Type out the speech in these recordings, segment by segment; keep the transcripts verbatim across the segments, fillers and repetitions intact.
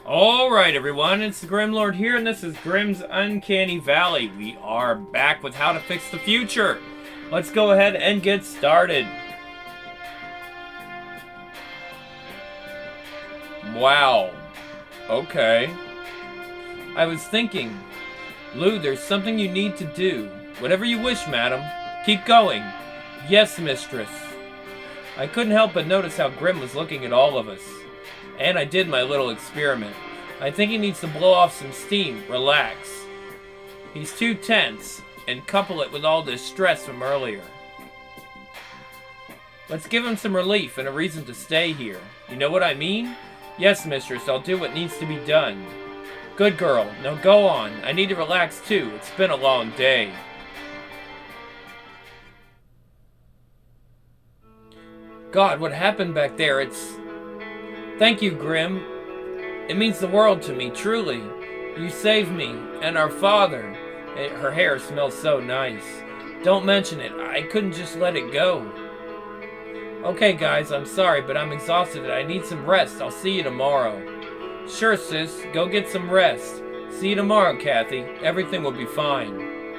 Alright everyone, it's the Grimlord here, and this is Grim's Uncanny Valley. We are back with how to fix the future. Let's go ahead and get started. Wow. Okay. I was thinking, Lou, there's something you need to do. Whatever you wish, madam. Keep going. Yes, mistress. I couldn't help but notice how Grim was looking at all of us. And I did my little experiment. I think he needs to blow off some steam. Relax. He's too tense, and couple it with all this stress from earlier. Let's give him some relief and a reason to stay here. You know what I mean? Yes, mistress, I'll do what needs to be done. Good girl. Now go on. I need to relax too. It's been a long day. God, what happened back there? It's... Thank you, Grim. It means the world to me, truly. You saved me, and our father. It, her hair smells so nice. Don't mention it. I couldn't just let it go. Okay, guys, I'm sorry, but I'm exhausted and I need some rest. I'll see you tomorrow. Sure, sis. Go get some rest. See you tomorrow, Kathy. Everything will be fine.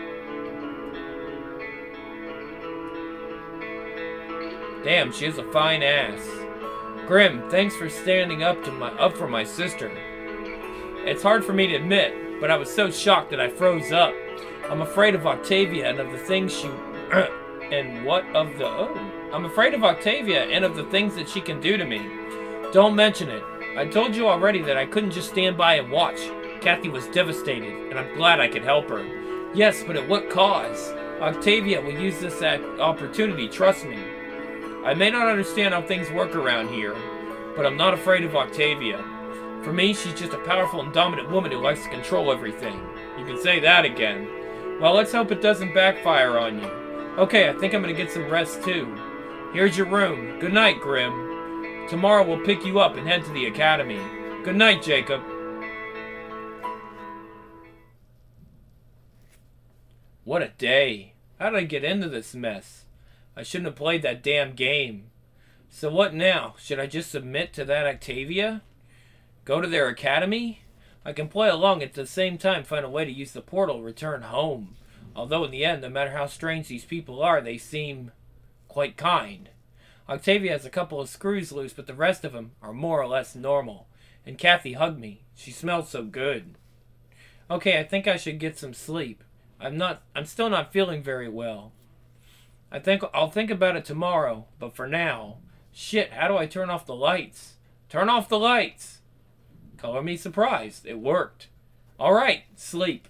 Damn, she has a fine ass. Grim, thanks for standing up to my up for my sister. It's hard for me to admit, but I was so shocked that I froze up. I'm afraid of Octavia and of the things she and what of the oh. I'm afraid of Octavia and of the things that she can do to me. Don't mention it. I told you already that I couldn't just stand by and watch. Kathy was devastated, and I'm glad I could help her. Yes, but at what cause? Octavia will use this opportunity, trust me. I may not understand how things work around here, but I'm not afraid of Octavia. For me, she's just a powerful and dominant woman who likes to control everything. You can say that again. Well, let's hope it doesn't backfire on you. Okay, I think I'm going to get some rest too. Here's your room. Good night, Grim. Tomorrow we'll pick you up and head to the academy. Good night, Jacob. What a day. How did I get into this mess? I shouldn't have played that damn game. So what now? Should I just submit to that Octavia? Go to their academy? I can play along at the same time find a way to use the portal return home. Although in the end, no matter how strange these people are, they seem quite kind. Octavia has a couple of screws loose, but the rest of them are more or less normal. And Kathy hugged me. She smelled so good. Okay, I think I should get some sleep. I'm not, I'm still not feeling very well. I think I'll think about it tomorrow, but for now, shit, how do I turn off the lights? Turn off the lights! Color me surprised. It worked. Alright, sleep.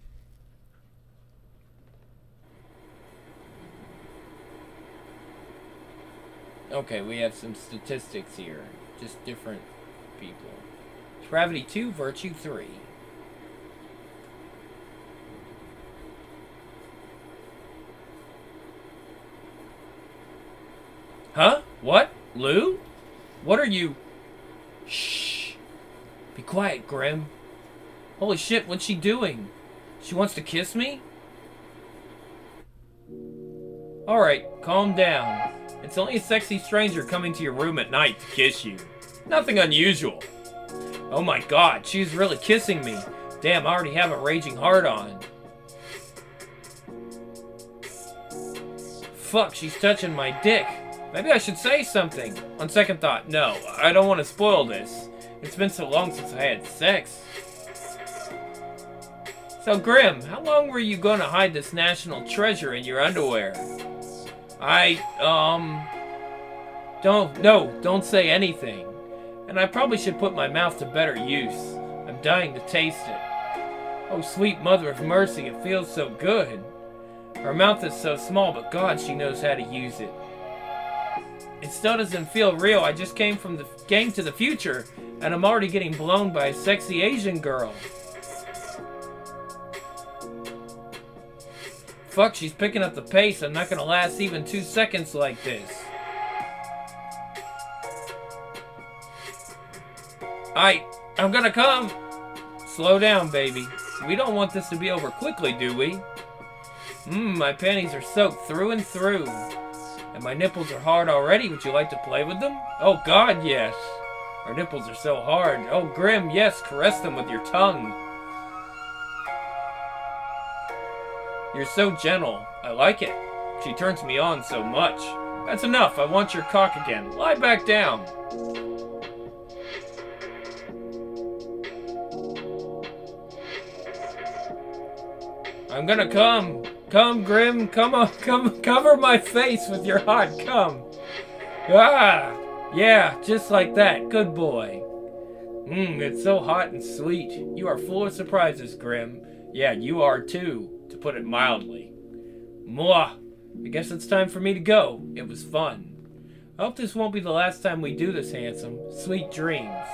Okay, we have some statistics here. Just different people. Gravity two, Virtue three. Huh? What? Lou? What are you... Shh. Be quiet, Grim. Holy shit, what's she doing? She wants to kiss me? Alright, calm down. It's only a sexy stranger coming to your room at night to kiss you. Nothing unusual. Oh my god, she's really kissing me. Damn, I already have a raging heart on. Fuck, she's touching my dick. Maybe I should say something. On second thought, no, I don't want to spoil this. It's been so long since I had sex. So Grim, how long were you gonna hide this national treasure in your underwear? I, um... Don't, no, don't say anything. And I probably should put my mouth to better use. I'm dying to taste it. Oh, sweet mother of mercy, it feels so good. Her mouth is so small, but God, she knows how to use it. It still doesn't feel real. I just came from the came to the future, and I'm already getting blown by a sexy Asian girl. Fuck, she's picking up the pace. I'm not gonna last even two seconds like this. I, I'm gonna come. Slow down, baby. We don't want this to be over quickly, do we? Mmm, my panties are soaked through and through. And my nipples are hard already. Would you like to play with them? Oh God, yes. Her nipples are so hard. Oh, Grim, yes, caress them with your tongue. You're so gentle. I like it. She turns me on so much. That's enough. I want your cock again. Lie back down. I'm gonna come. Come, Grim. Come on. Come. Cover my face with your hot cum. Ah. Yeah, just like that. Good boy. Mmm, it's so hot and sweet. You are full of surprises, Grim. Yeah, you are too, to put it mildly. Mwah. I guess it's time for me to go. It was fun. I hope this won't be the last time we do this, handsome. Sweet dreams.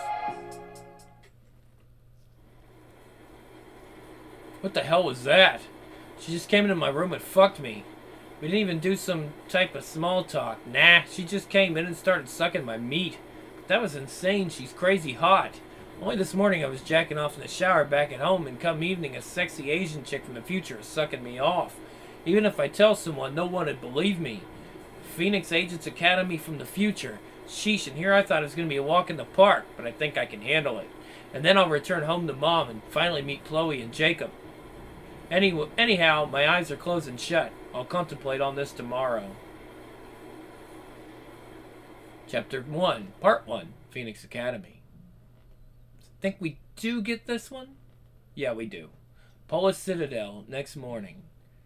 What the hell was that? She just came into my room and fucked me. We didn't even do some type of small talk. Nah, she just came in and started sucking my meat. That was insane. She's crazy hot. Only this morning I was jacking off in the shower back at home, and come evening a sexy Asian chick from the future is sucking me off. Even if I tell someone, no one would believe me. Phoenix Agents Academy from the future. Sheesh, and here I thought it was going to be a walk in the park, but I think I can handle it. And then I'll return home to Mom and finally meet Chloe and Jacob. Any, anyhow, my eyes are closing shut. I'll contemplate on this tomorrow. Chapter one, Part one, Phoenix Academy. Think we do get this one? Yeah, we do. Polis Citadel, next morning.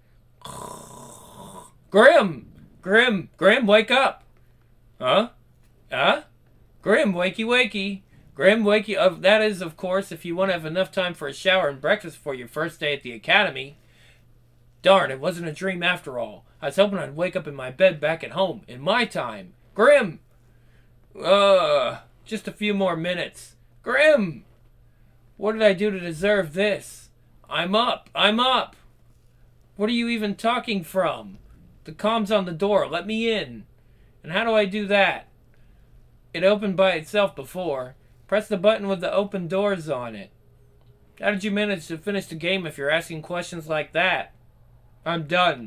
Grim! Grim! Grim, wake up! Huh? Huh? Grim, wakey wakey. Grim, wakey. Uh, that is, of course, if you want to have enough time for a shower and breakfast for your first day at the academy. Darn, it wasn't a dream after all. I was hoping I'd wake up in my bed back at home, in my time. Grim! Uh, just a few more minutes. Grim! What did I do to deserve this? I'm up. I'm up. What are you even talking from? The comm's on the door. Let me in. And how do I do that? It opened by itself before. Press the button with the open doors on it. How did you manage to finish the game if you're asking questions like that? I'm done.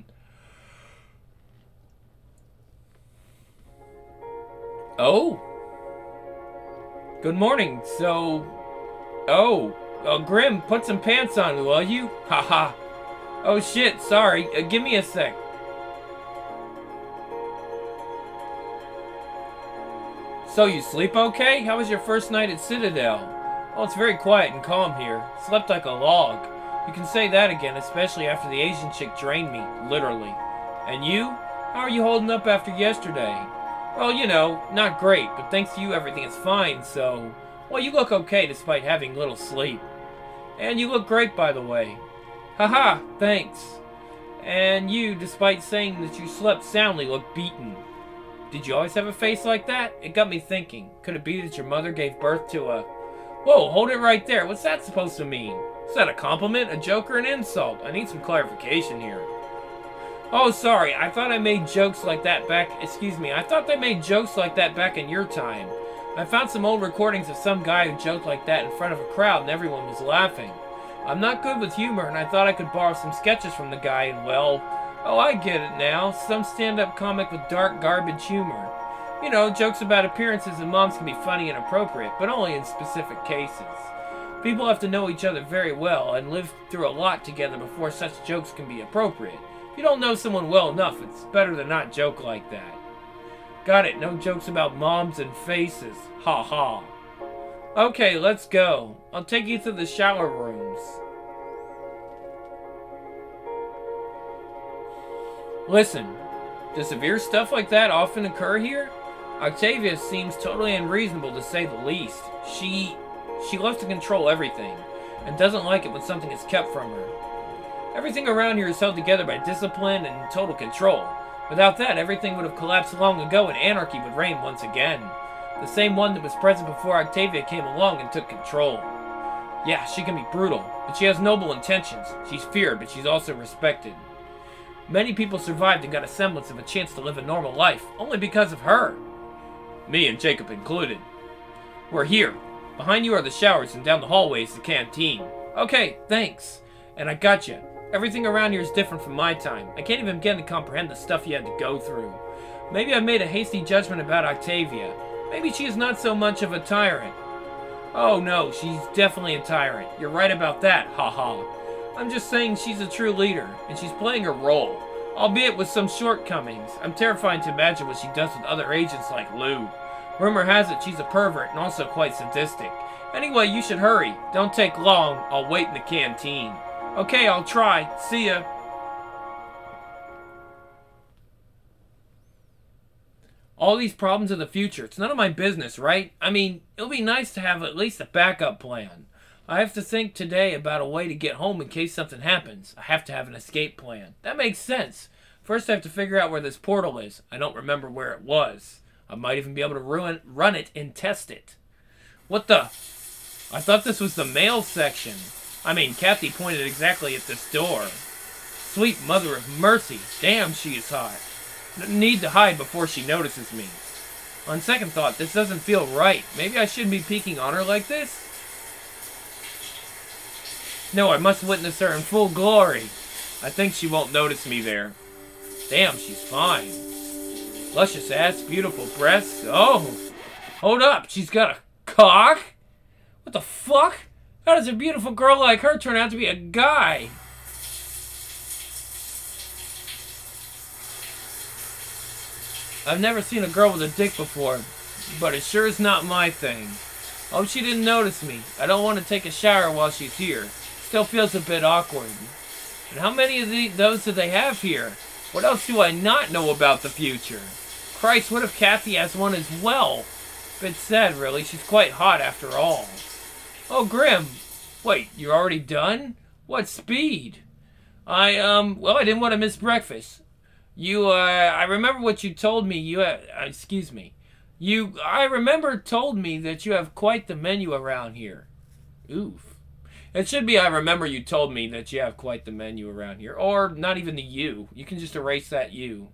Oh? Good morning. So... Oh. Oh, Grim, put some pants on, will you? Haha. Oh, shit. Sorry. Uh, give me a sec. So, you sleep okay? How was your first night at Citadel? Oh, it's very quiet and calm here. Slept like a log. You can say that again, especially after the Asian chick drained me, literally. And you? How are you holding up after yesterday? Well, you know, not great, but thanks to you everything is fine, so... Well, you look okay despite having little sleep. And you look great, by the way. Haha, thanks. And you, despite saying that you slept soundly, look beaten. Did you always have a face like that? It got me thinking. Could it be that your mother gave birth to a... Whoa, hold it right there. What's that supposed to mean? Is that a compliment, a joke, or an insult? I need some clarification here. Oh, sorry. I thought I made jokes like that back... Excuse me. I thought they made jokes like that back in your time. I found some old recordings of some guy who joked like that in front of a crowd and everyone was laughing. I'm not good with humor, and I thought I could borrow some sketches from the guy and, well... Oh, I get it now. Some stand-up comic with dark garbage humor. You know, jokes about appearances and moms can be funny and appropriate, but only in specific cases. People have to know each other very well and live through a lot together before such jokes can be appropriate. If you don't know someone well enough, it's better to not joke like that. Got it. No jokes about moms and faces. Ha ha. Okay, let's go. I'll take you to the shower rooms. Listen, does severe stuff like that often occur here? Octavia seems totally unreasonable to say the least. She... she loves to control everything, and doesn't like it when something is kept from her. Everything around here is held together by discipline and total control. Without that, everything would have collapsed long ago and anarchy would reign once again. The same one that was present before Octavia came along and took control. Yeah, she can be brutal, but she has noble intentions. She's feared, but she's also respected. Many people survived and got a semblance of a chance to live a normal life, only because of her. Me and Jacob included. We're here. Behind you are the showers, and down the hallway is the canteen. Okay, thanks. And I got you. Everything around here is different from my time. I can't even begin to comprehend the stuff you had to go through. Maybe I made a hasty judgment about Octavia. Maybe she is not so much of a tyrant. Oh no, she's definitely a tyrant. You're right about that, haha. I'm just saying she's a true leader, and she's playing her role, albeit with some shortcomings. I'm terrified to imagine what she does with other agents like Lou. Rumor has it she's a pervert and also quite sadistic. Anyway, you should hurry. Don't take long. I'll wait in the canteen. Okay, I'll try. See ya. All these problems in the future, it's none of my business, right? I mean, it'll be nice to have at least a backup plan. I have to think today about a way to get home in case something happens. I have to have an escape plan. That makes sense. First I have to figure out where this portal is. I don't remember where it was. I might even be able to ruin, run it and test it. What the? I thought this was the mail section. I mean, Kathy pointed exactly at this door. Sweet mother of mercy. Damn, she is hot. Need to hide before she notices me. On second thought, this doesn't feel right. Maybe I shouldn't be peeking on her like this? No, I must witness her in full glory. I think she won't notice me there. Damn, she's fine. Luscious ass, beautiful breasts. Oh, hold up. She's got a cock? What the fuck? How does a beautiful girl like her turn out to be a guy? I've never seen a girl with a dick before, but it sure is not my thing. Hope she didn't notice me. I don't want to take a shower while she's here. Still feels a bit awkward. And how many of the, those do they have here? What else do I not know about the future? Christ, what if Kathy has one as well? Bit sad, really. She's quite hot after all. Oh, Grim. Wait, you're already done? What speed? I, um, well, I didn't want to miss breakfast. You, uh, I remember what you told me. You, uh, excuse me. You, I remember told me that you have quite the menu around here. Oof. It should be I remember you told me that you have quite the menu around here. Or not even the you. You can just erase that you.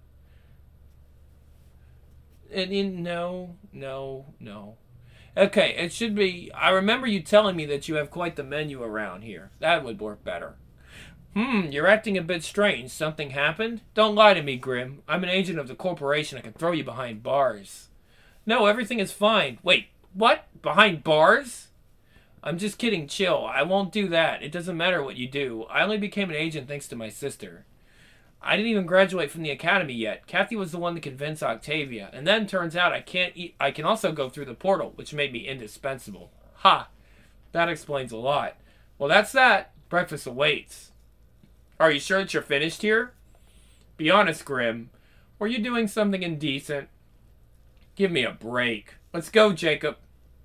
And in, no, no, no. Okay, it should be, I remember you telling me that you have quite the menu around here. That would work better. Hmm, you're acting a bit strange. Something happened? Don't lie to me, Grim. I'm an agent of the corporation. I can throw you behind bars. No, everything is fine. Wait, what? Behind bars? I'm just kidding. Chill. I won't do that. It doesn't matter what you do. I only became an agent thanks to my sister. I didn't even graduate from the academy yet. Kathy was the one to convince Octavia. And then turns out I can't eat. I can also go through the portal, which made me indispensable. Ha! That explains a lot. Well, that's that. Breakfast awaits. Are you sure that you're finished here? Be honest, Grim. Were you doing something indecent? Give me a break. Let's go, Jacob.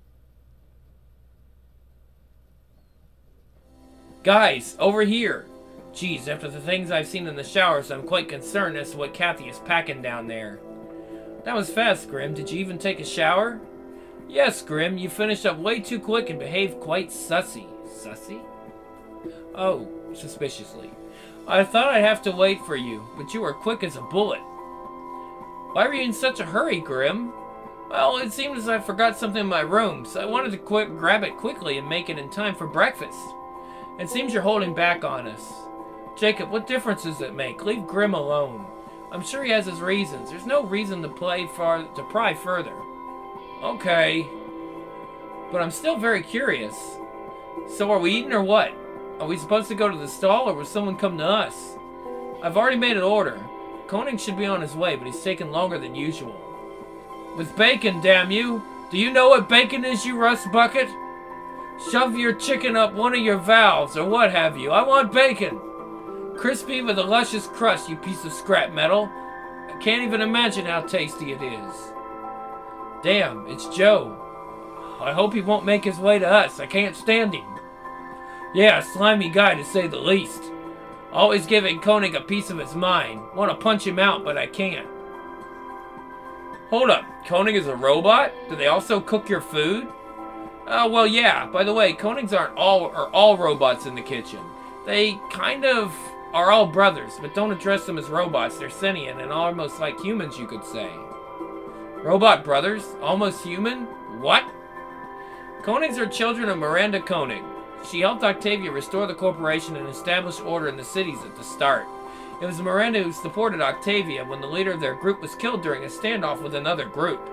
Guys, over here. Geez, after the things I've seen in the showers, I'm quite concerned as to what Kathy is packing down there. That was fast, Grim. Did you even take a shower? Yes, Grim. You finished up way too quick and behaved quite sussy. Sussy? Oh, suspiciously. I thought I'd have to wait for you, but you were quick as a bullet. Why were you in such a hurry, Grim? Well, it seemed as I forgot something in my room, so I wanted to quick grab it quickly and make it in time for breakfast. It seems you're holding back on us. Jacob, what difference does it make? Leave Grim alone. I'm sure he has his reasons. There's no reason to play far to pry further. Okay. But I'm still very curious. So are we eating or what? Are we supposed to go to the stall, or will someone come to us? I've already made an order. Koenig should be on his way, but he's taking longer than usual. With bacon, damn you! Do you know what bacon is, you rust bucket? Shove your chicken up one of your valves, or what have you. I want bacon! Crispy with a luscious crust, you piece of scrap metal. I can't even imagine how tasty it is. Damn, it's Joe. I hope he won't make his way to us. I can't stand him. Yeah, a slimy guy to say the least. Always giving Koenig a piece of his mind. Want to punch him out, but I can't. Hold up, Koenig is a robot? Do they also cook your food? Uh, well, yeah. By the way, Koenigs aren't all are all robots in the kitchen. They kind of are all brothers, but don't address them as robots. They're sentient and almost like humans, you could say. Robot brothers? Almost human? What? Koenigs are children of Miranda Koenig. She helped Octavia restore the corporation and establish order in the cities at the start. It was Miranda who supported Octavia when the leader of their group was killed during a standoff with another group.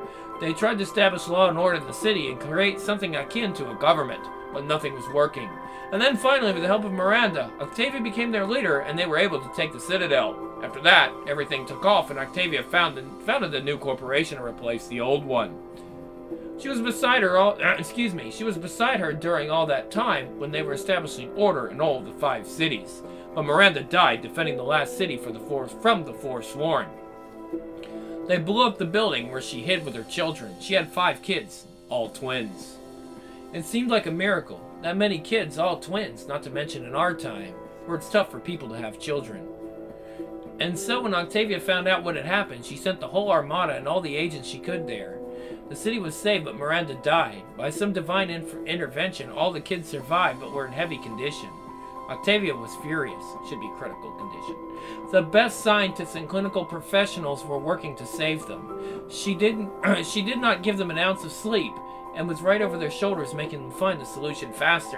They tried to establish law and order in the city and create something akin to a government, but nothing was working. And then finally, with the help of Miranda, Octavia became their leader and they were able to take the Citadel. After that, everything took off and Octavia founded, founded a new corporation to replace the old one. She was beside her all, uh, excuse me, she was beside her during all that time when they were establishing order in all of the five cities. But Miranda died defending the last city for the for, from the Forsworn. They blew up the building where she hid with her children. She had five kids, all twins. It seemed like a miracle. That many kids, all twins, not to mention in our time, where it's tough for people to have children. And so when Octavia found out what had happened, she sent the whole armada and all the agents she could there. The city was saved, but Miranda died. By some divine inf- intervention, all the kids survived, but were in heavy condition. Octavia was furious. Should be critical condition. The best scientists and clinical professionals were working to save them. She didn't. She did not give them an ounce of sleep, and was right over their shoulders, making them find the solution faster.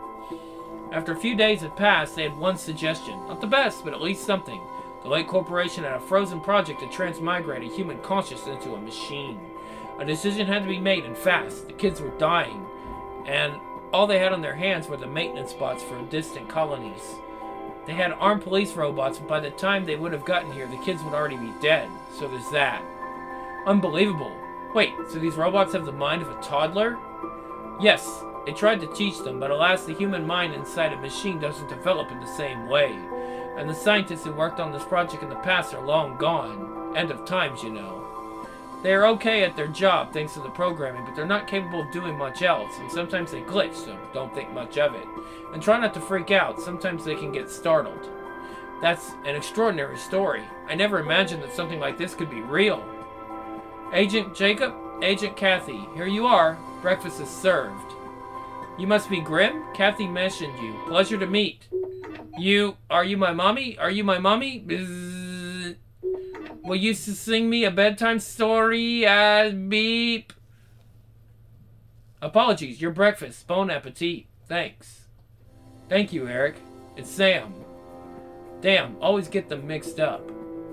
After a few days had passed, they had one suggestion. Not the best, but at least something. The Lake Corporation had a frozen project to transmigrate a human consciousness into a machine. A decision had to be made, and fast. The kids were dying, and all they had on their hands were the maintenance bots for distant colonies. They had armed police robots, but by the time they would have gotten here, the kids would already be dead. So there's that. Unbelievable. Wait, so these robots have the mind of a toddler? Yes, they tried to teach them, but alas, the human mind inside a machine doesn't develop in the same way. And the scientists who worked on this project in the past are long gone. End of times, you know. They are okay at their job thanks to the programming, but they're not capable of doing much else, and sometimes they glitch, so don't think much of it. And try not to freak out, sometimes they can get startled. That's an extraordinary story. I never imagined that something like this could be real. Agent Jacob, Agent Kathy, here you are. Breakfast is served. You must be Grim? Kathy mentioned you. Pleasure to meet. You, are you my mommy? Are you my mommy? Bzz. Will you sing me a bedtime story? Uh, beep. Apologies, your breakfast. Bon appetit. Thanks. Thank you, Eric. It's Sam. Damn, always get them mixed up.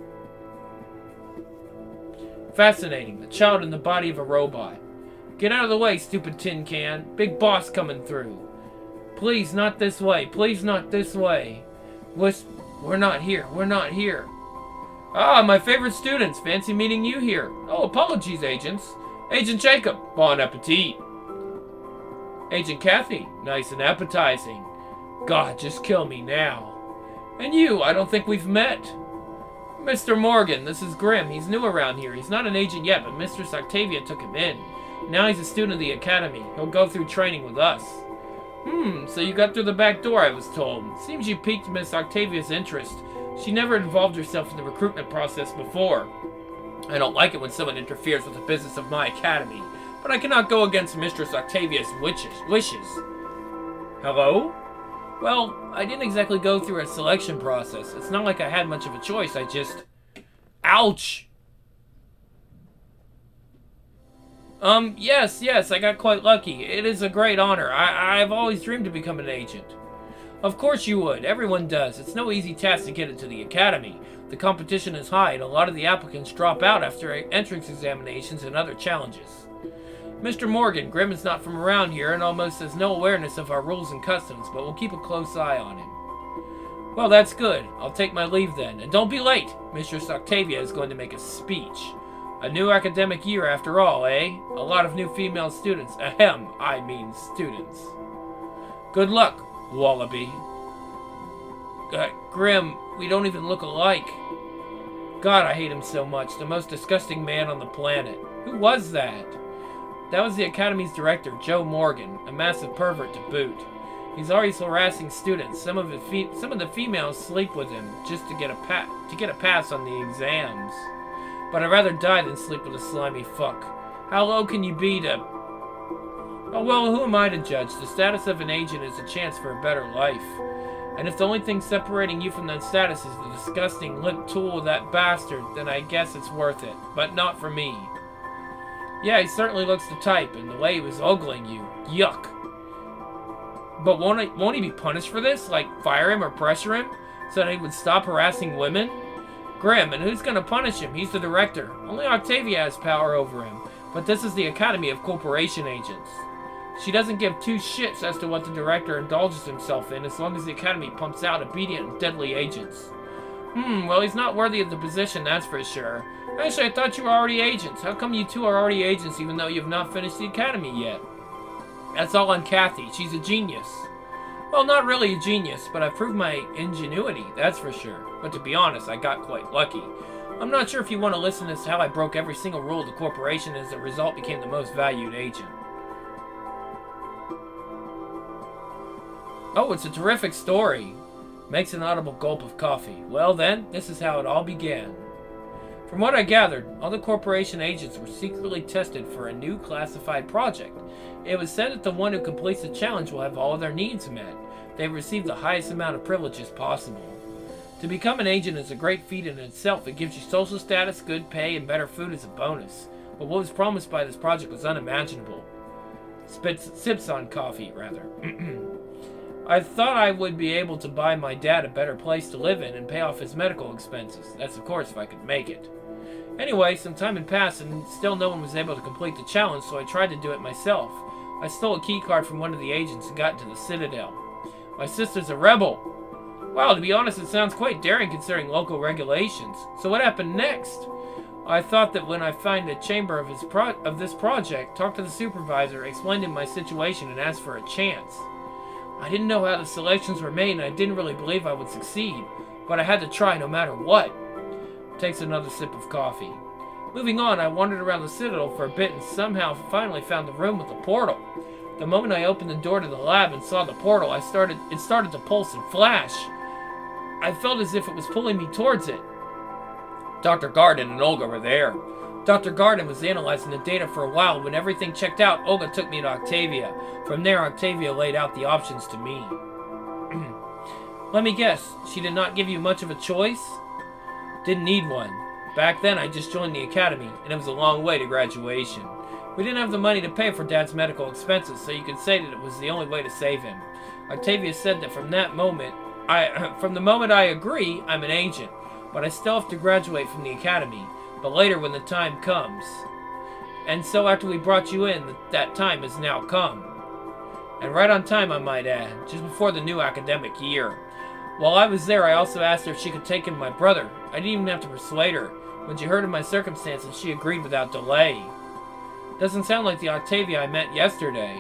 Fascinating. The child in the body of a robot. Get out of the way, stupid tin can. Big boss coming through. Please, not this way. Please, not this way. Wisp, we're not here. We're not here. Ah, my favorite students. Fancy meeting you here. Oh, apologies, agents. Agent Jacob. Bon appetit. Agent Kathy. Nice and appetizing. God, just kill me now. And you, I don't think we've met. Mister Morgan, this is Grim. He's new around here. He's not an agent yet, but Mistress Octavia took him in. Now he's a student of the academy. He'll go through training with us. Hmm, so you got through the back door, I was told. Seems you piqued Miss Octavia's interest. She never involved herself in the recruitment process before. I don't like it when someone interferes with the business of my academy, but I cannot go against Mistress Octavia's wishes. wishes. Hello? Well, I didn't exactly go through a selection process. It's not like I had much of a choice. I just... Ouch! Um, yes, yes, I got quite lucky. It is a great honor. I I've always dreamed to become an agent. Of course you would. Everyone does. It's no easy task to get into the academy. The competition is high, and a lot of the applicants drop out after entrance examinations and other challenges. Mister Morgan, Grim is not from around here and almost has no awareness of our rules and customs, but we'll keep a close eye on him. Well, that's good. I'll take my leave then. And don't be late. Mistress Octavia is going to make a speech. A new academic year after all, eh? A lot of new female students. Ahem, I mean students. Good luck, Wallaby. Uh, Grim, we don't even look alike. God, I hate him so much. The most disgusting man on the planet. Who was that? That was the Academy's director, Joe Morgan, a massive pervert to boot. He's always harassing students. Some of the fe some of the females sleep with him just to get a pa to get a pass on the exams. But I'd rather die than sleep with a slimy fuck. How low can you be to... Oh well, who am I to judge? The status of an agent is a chance for a better life. And if the only thing separating you from that status is the disgusting limp tool of that bastard, then I guess it's worth it. But not for me. Yeah, he certainly looks the type, and the way he was ogling you. Yuck. But won't, I, won't he be punished for this? Like, fire him or pressure him? So that he would stop harassing women? Grim, and who's gonna punish him? He's the director. Only Octavia has power over him. But this is the Academy of Corporation Agents. She doesn't give two shits as to what the director indulges himself in as long as the Academy pumps out obedient and deadly agents. Hmm, well, he's not worthy of the position, that's for sure. Actually, I thought you were already agents. How come you two are already agents even though you've not finished the Academy yet? That's all on Kathy. She's a genius. Well, not really a genius, but I've proved my ingenuity, that's for sure. But to be honest, I got quite lucky. I'm not sure if you want to listen as to how I broke every single rule of the corporation and as a result became the most valued agent. Oh, it's a terrific story. Makes an audible gulp of coffee. Well then, this is how it all began. From what I gathered, all the corporation agents were secretly tested for a new classified project. It was said that the one who completes the challenge will have all of their needs met. They receive the highest amount of privileges possible. To become an agent is a great feat in itself. It gives you social status, good pay, and better food as a bonus. But what was promised by this project was unimaginable. Spits, sips on coffee, rather. I thought I would be able to buy my dad a better place to live in and pay off his medical expenses. That's of course if I could make it. Anyway, some time had passed and still no one was able to complete the challenge, so I tried to do it myself. I stole a key card from one of the agents and got into the Citadel. My sister's a rebel. Wow, to be honest, it sounds quite daring considering local regulations. So what happened next? I thought that when I find a chamber of, his pro of this project, talk to the supervisor, explain him my situation, and ask for a chance. I didn't know how the selections were made, and I didn't really believe I would succeed, but I had to try no matter what. Takes another sip of coffee. Moving on, I wandered around the Citadel for a bit and somehow finally found the room with the portal. The moment I opened the door to the lab and saw the portal, I started it started to pulse and flash. I felt as if it was pulling me towards it. Doctor Garden and Olga were there. Doctor Garden was analyzing the data for a while. When everything checked out, Olga took me to Octavia. From there, Octavia laid out the options to me. Let me guess, she did not give you much of a choice? Didn't need one. Back then, I just joined the academy, and it was a long way to graduation. We didn't have the money to pay for Dad's medical expenses, so you could say that it was the only way to save him. Octavia said that from that moment, I, from the moment I agree, I'm an agent, but I still have to graduate from the academy, but later when the time comes. And so after we brought you in, that time has now come. And right on time, I might add, just before the new academic year. While I was there, I also asked her if she could take in my brother. I didn't even have to persuade her. When she heard of my circumstances, she agreed without delay. Doesn't sound like the Octavia I met yesterday.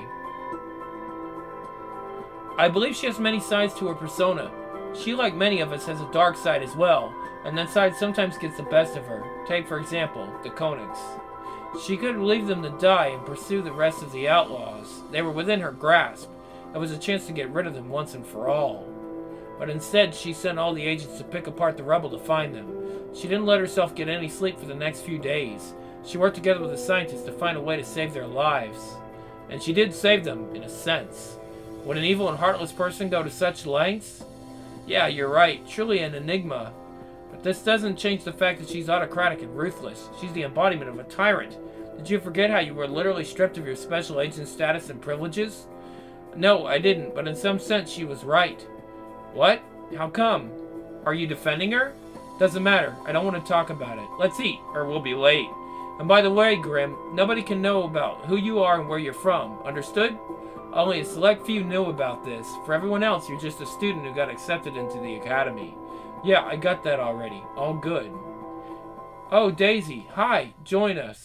I believe she has many sides to her persona. She, like many of us, has a dark side as well, and that side sometimes gets the best of her. Take, for example, the Koenigs. She could leave them to die and pursue the rest of the outlaws. They were within her grasp. It was a chance to get rid of them once and for all. But instead, she sent all the agents to pick apart the rubble to find them. She didn't let herself get any sleep for the next few days. She worked together with the scientists to find a way to save their lives. And she did save them, in a sense. Would an evil and heartless person go to such lengths? Yeah, you're right. Truly an enigma. But this doesn't change the fact that she's autocratic and ruthless. She's the embodiment of a tyrant. Did you forget how you were literally stripped of your special agent status and privileges? No, I didn't, but in some sense she was right. What? How come? Are you defending her? Doesn't matter. I don't want to talk about it. Let's eat, or we'll be late. And by the way, Grim, nobody can know about who you are and where you're from. Understood? Only a select few knew about this. For everyone else, you're just a student who got accepted into the academy. Yeah, I got that already. All good. Oh, Daisy. Hi. Join us.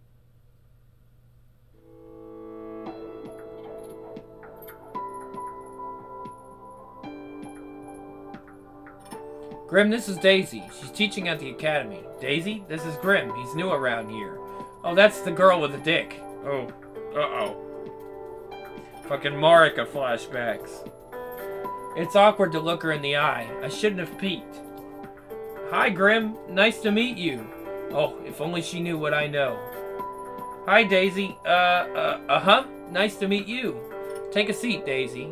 Grim, this is Daisy. She's teaching at the academy. Daisy, this is Grim. He's new around here. Oh, that's the girl with the dick. Oh, uh-oh. Fucking Marika flashbacks. It's awkward to look her in the eye. I shouldn't have peeked. Hi, Grim. Nice to meet you. Oh, if only she knew what I know. Hi, Daisy. Uh, uh, uh-huh. Nice to meet you. Take a seat, Daisy.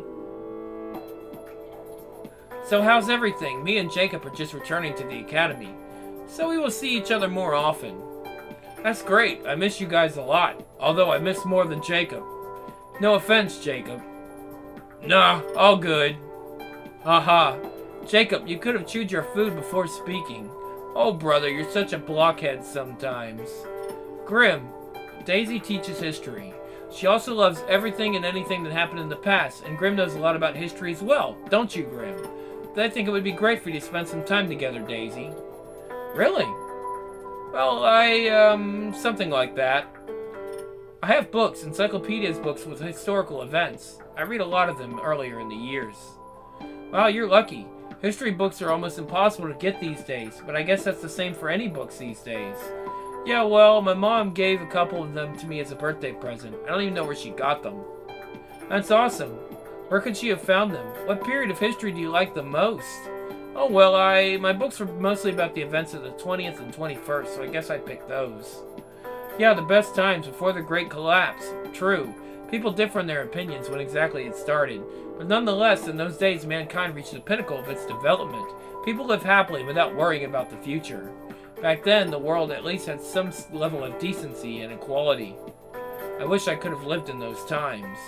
So how's everything? Me and Jacob are just returning to the academy, so we will see each other more often. That's great. I miss you guys a lot, although I miss more than Jacob. No offense, Jacob. Nah, all good. Haha. Jacob, you could have chewed your food before speaking. Oh, brother, you're such a blockhead sometimes. Grim, Daisy teaches history. She also loves everything and anything that happened in the past, and Grim knows a lot about history as well, don't you, Grim? I think it would be great for you to spend some time together, Daisy. Really? Well, I, um, something like that. I have books, encyclopedias books with historical events. I read a lot of them earlier in the years. Wow, you're lucky. History books are almost impossible to get these days, but I guess that's the same for any books these days. Yeah, well, my mom gave a couple of them to me as a birthday present. I don't even know where she got them. That's awesome. Where could she have found them? What period of history do you like the most? Oh, well, I my books were mostly about the events of the twentieth and twenty-first, so I guess I picked those. Yeah, the best times before the Great Collapse. True. People differ in their opinions when exactly it started, but nonetheless, in those days, mankind reached the pinnacle of its development. People lived happily without worrying about the future. Back then, the world at least had some level of decency and equality. I wish I could have lived in those times.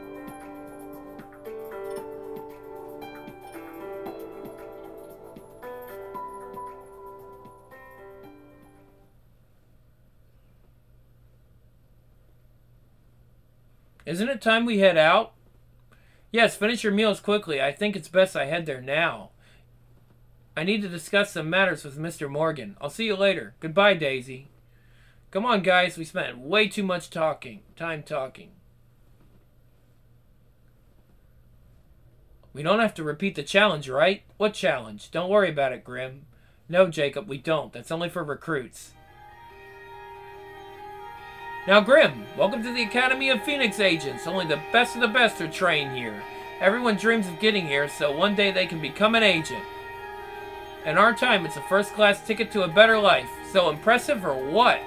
Isn't it time we head out? Yes, finish your meals quickly. I think it's best I head there now. I need to discuss some matters with Mister Morgan. I'll see you later. Goodbye, Daisy. Come on, guys. We spent way too much talking. Time talking. We don't have to repeat the challenge, right? What challenge? Don't worry about it, Grim. No, Jacob, we don't. That's only for recruits. Now, Grim, welcome to the Academy of Phoenix Agents. Only the best of the best are trained here. Everyone dreams of getting here, so one day they can become an agent. In our time, it's a first-class ticket to a better life. So impressive or what?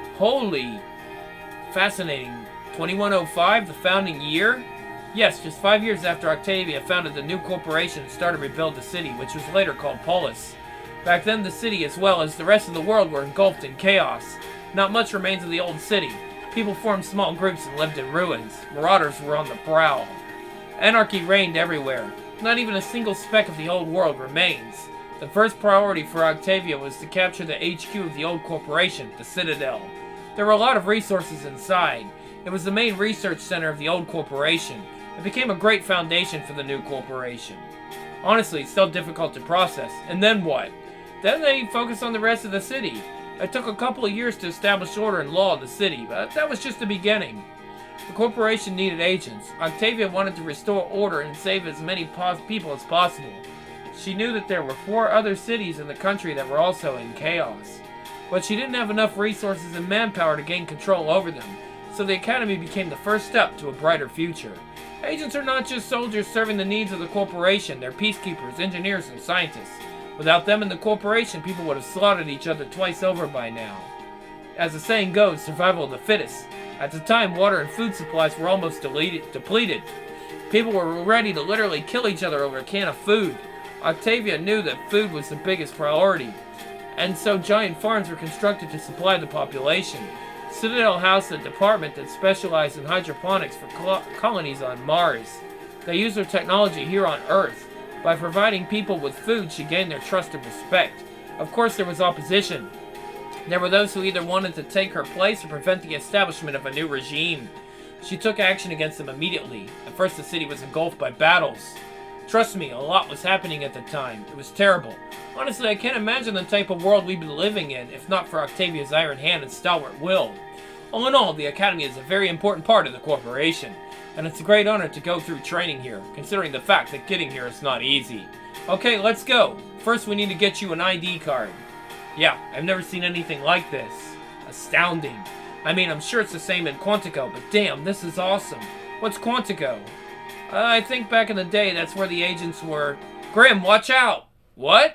Holy. Fascinating. twenty-one oh five, the founding year? Yes, just five years after Octavia founded the new corporation and started to rebuild the city, which was later called Polis. Back then, the city, as well as the rest of the world, were engulfed in chaos. Not much remains of the old city. People formed small groups and lived in ruins. Marauders were on the prowl. Anarchy reigned everywhere. Not even a single speck of the old world remains. The first priority for Octavia was to capture the H Q of the old corporation, the Citadel. There were a lot of resources inside. It was the main research center of the old corporation. It became a great foundation for the new corporation. Honestly, it's still difficult to process. And then what? Then they focused on the rest of the city. It took a couple of years to establish order and law in the city, but that was just the beginning. The corporation needed agents. Octavia wanted to restore order and save as many people as possible. She knew that there were four other cities in the country that were also in chaos. But she didn't have enough resources and manpower to gain control over them, so the Academy became the first step to a brighter future. Agents are not just soldiers serving the needs of the corporation, they're peacekeepers, engineers, and scientists. Without them in the corporation, people would have slaughtered each other twice over by now. As the saying goes, survival of the fittest. At the time, water and food supplies were almost deleted, depleted. People were ready to literally kill each other over a can of food. Octavia knew that food was the biggest priority, and so giant farms were constructed to supply the population. Citadel housed a department that specialized in hydroponics for col colonies on Mars. They used their technology here on Earth. By providing people with food, she gained their trust and respect. Of course, there was opposition. There were those who either wanted to take her place or prevent the establishment of a new regime. She took action against them immediately. At first, the city was engulfed by battles. Trust me, a lot was happening at the time. It was terrible. Honestly, I can't imagine the type of world we've been living in, if not for Octavia's iron hand and stalwart will. All in all, the Academy is a very important part of the corporation, and it's a great honor to go through training here, considering the fact that getting here is not easy. Okay, let's go. First, we need to get you an I D card. Yeah, I've never seen anything like this. Astounding. I mean, I'm sure it's the same in Quantico, but damn, this is awesome. What's Quantico? Uh, I think back in the day, that's where the agents were. Grim, watch out! What?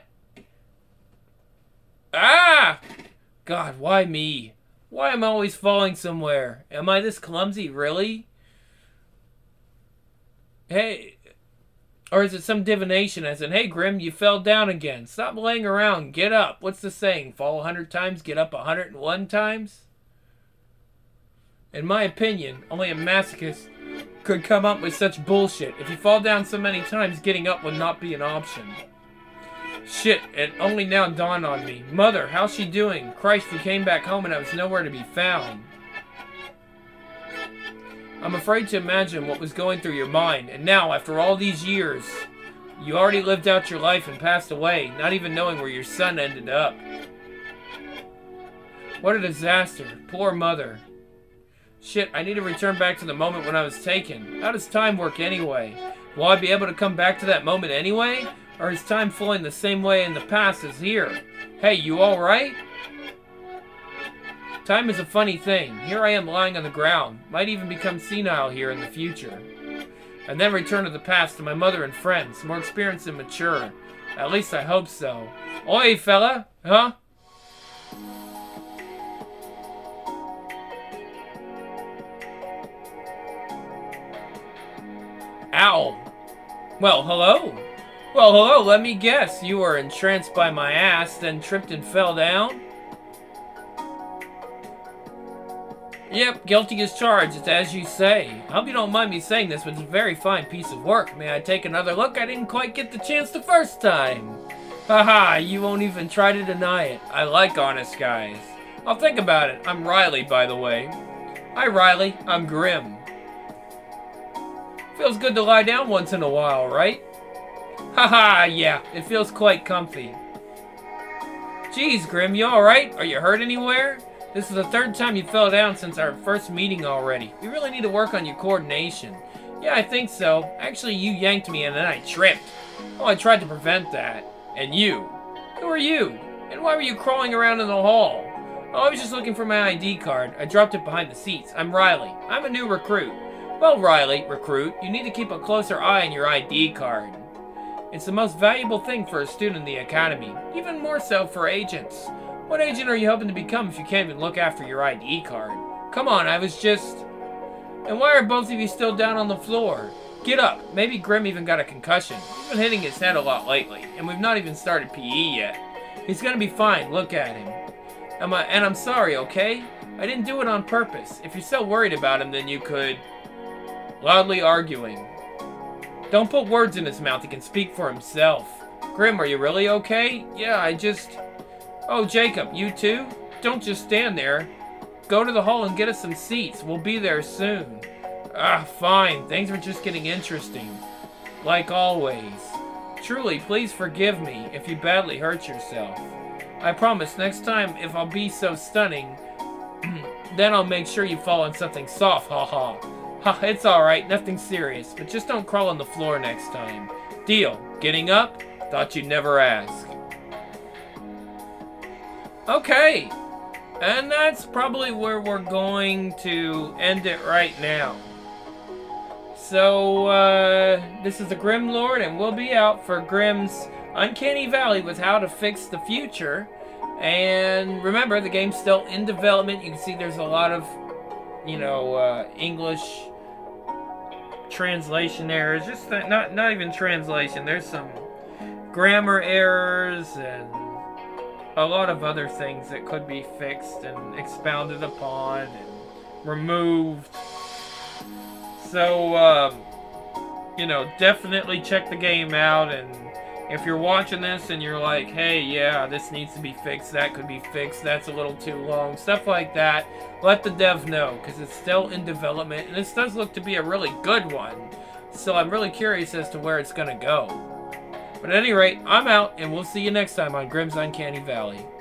Ah! God, why me? Why am I always falling somewhere? Am I this clumsy, really? Hey, or is it some divination as in, hey Grim, you fell down again. Stop laying around, get up. What's the saying? Fall a hundred times, get up a hundred and one times? In my opinion, only a masochist could come up with such bullshit. If you fall down so many times, getting up would not be an option. Shit, it only now dawned on me. Mother, how's she doing? Christ, you came back home and I was nowhere to be found. I'm afraid to imagine what was going through your mind, and now, after all these years, you already lived out your life and passed away, not even knowing where your son ended up. What a disaster. Poor mother. Shit, I need to return back to the moment when I was taken. How does time work anyway? Will I be able to come back to that moment anyway? Or is time flowing the same way in the past as here? Hey, you alright? Time is a funny thing. Here I am lying on the ground. Might even become senile here in the future. And then return to the past to my mother and friends, more experienced and mature. At least I hope so. Oi, fella! Huh? Ow. Well, hello. Well, hello, let me guess. You were entranced by my ass, then tripped and fell down? Yep, guilty as charged. It's as you say. I hope you don't mind me saying this, but it's a very fine piece of work. May I take another look? I didn't quite get the chance the first time. Haha, you won't even try to deny it. I like honest guys. I'll think about it. I'm Riley, by the way. Hi, Riley. I'm Grim. Feels good to lie down once in a while, right? Haha, yeah. It feels quite comfy. Geez, Grim, you alright? Are you hurt anywhere? This is the third time you fell down since our first meeting already. You really need to work on your coordination. Yeah, I think so. Actually, you yanked me and then I tripped. Oh, I tried to prevent that. And you? Who are you? And why were you crawling around in the hall? Oh, I was just looking for my I D card. I dropped it behind the seats. I'm Riley. I'm a new recruit. Well, Riley, recruit, you need to keep a closer eye on your I D card. It's the most valuable thing for a student in the academy. Even more so for agents. What agent are you hoping to become if you can't even look after your I D card? Come on, I was just... And why are both of you still down on the floor? Get up. Maybe Grim even got a concussion. He's been hitting his head a lot lately, and we've not even started P E yet. He's gonna be fine. Look at him. Am I, and I'm sorry, okay? I didn't do it on purpose. If you're so worried about him, then you could... Loudly arguing. Don't put words in his mouth. He can speak for himself. Grim, are you really okay? Yeah, I just... Oh, Jacob, you too? Don't just stand there. Go to the hall and get us some seats. We'll be there soon. Ah, fine. Things are just getting interesting. Like always. Truly, please forgive me if you badly hurt yourself. I promise next time, if I'll be so stunning, then I'll make sure you fall on something soft, haha. Ha, it's alright, nothing serious, but just don't crawl on the floor next time. Deal. Getting up? Thought you'd never ask. Okay, and that's probably where we're going to end it right now. So, uh, this is the Grim Lord, and we'll be out for Grim's Uncanny Valley with How to Fix the Future. And remember, the game's still in development. You can see there's a lot of, you know, uh, English translation errors. Just th not, not even translation. There's some grammar errors and a lot of other things that could be fixed and expounded upon and removed. So, um, you know, definitely check the game out. And if you're watching this and you're like, hey, yeah, this needs to be fixed, that could be fixed, that's a little too long, stuff like that, let the dev know, because it's still in development, and this does look to be a really good one. So I'm really curious as to where it's going to go. But at any rate, I'm out, and we'll see you next time on Grim's Uncanny Valley.